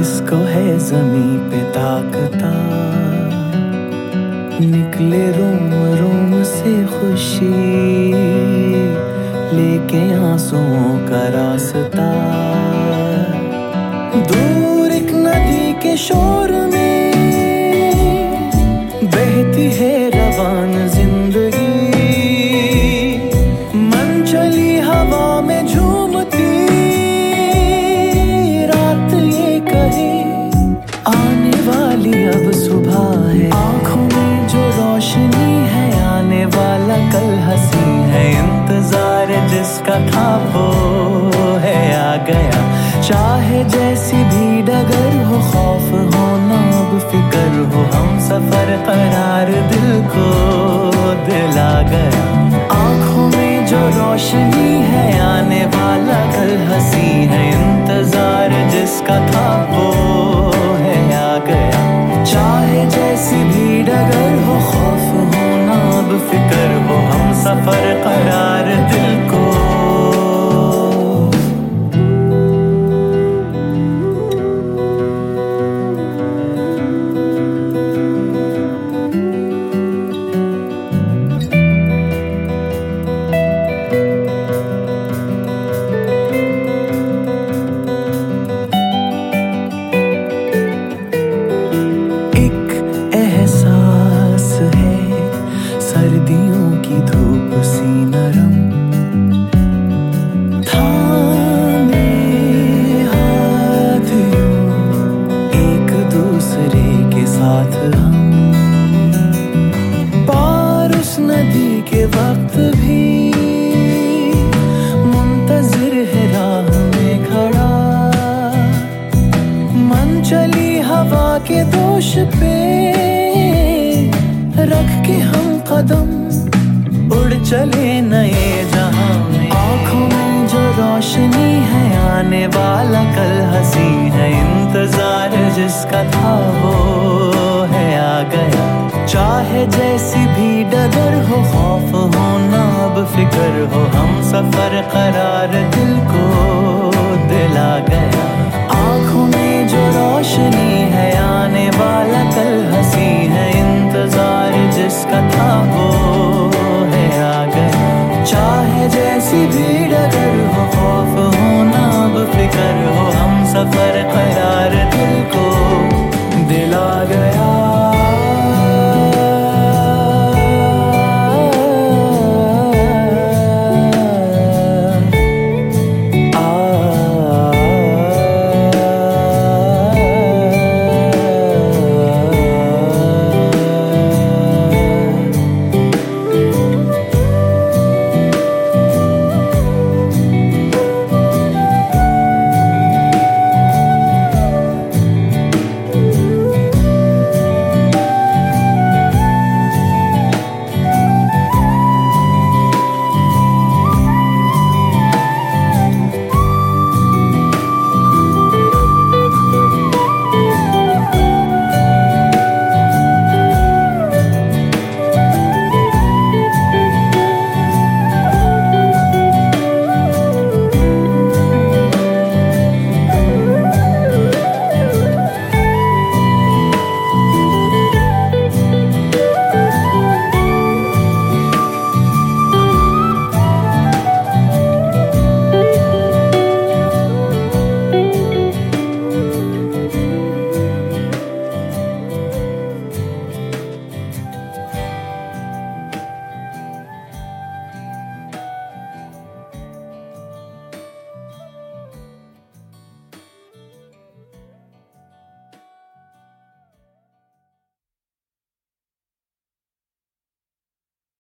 किसको है ज़मीं पे ताकता, निकले रोम रोम से खुशी, लेके आंसुओं का रास्ता। दूर एक नदी के शोर में बहती है रवान जिंदगी, मन चली हवा में झूमती, रात ये कहे आने वाली अब सुबह है। आंखों में जो रोशनी है, आने वाला कल हंसी है। इंतजार जिसका था वो है आ गया, चाहे जैसी भी डगर हो, खौफ हो ना अब फिक्र हो, हम सफर करार दिल को दिला गया। आंखों में जो रोशनी है, आने वाला कल हंसी है। इंतजार जिसका था वो है आ गया, चाहे जैसी भी डगर हो, खौफ हो ना अब फिक्र हो, हम सफर करार दिल को। सर्दियों की धूप सी नरम, थामे हाथ यूं एक दूसरे के साथ हम, पार उस नदी के वक्त भी मुंतजिर है राह में खड़ा, मन चली हवा के दोष पे रख के हम कदम, उड़ चले नए जहां में। आंखों में जो रोशनी है, आने वाला कल हंसी है। इंतजार जिसका था वो है आ गया, चाहे जैसी भी डगर हो, खौफ हो ना अब फिक्र हो, हम सफर करार दिल को दिला गया। आंखों में जो रोशनी है, आने वाला कल हंसी है। इंतजार जिसका था वो है आ गया, चाहे जैसी भी डगर हो, खौफ हो ना अब फिक्र हो, हम सफर करार दिल को दिला गया।